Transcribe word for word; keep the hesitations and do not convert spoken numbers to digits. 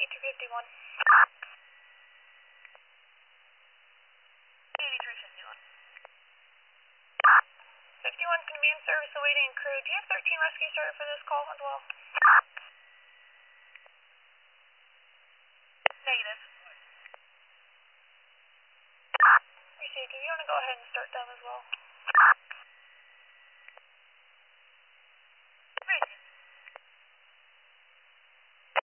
eighty-two fifty-one. eighty-three fifty-one. fifty-one command service awaiting crew. Do you have thirteen rescue started for this call as well? Negative. Received. If you want to go ahead and start them as well.